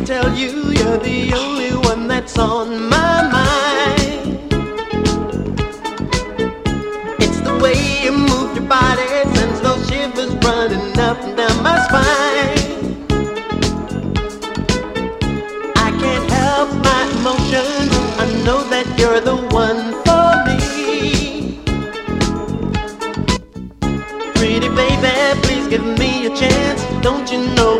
tell you you're the only one that's on my mind. It's the way you move your body, sends those shivers running up and down my spine. I can't help my emotions, I know that you're the one for me. Pretty baby, please give me a chance. Don't you know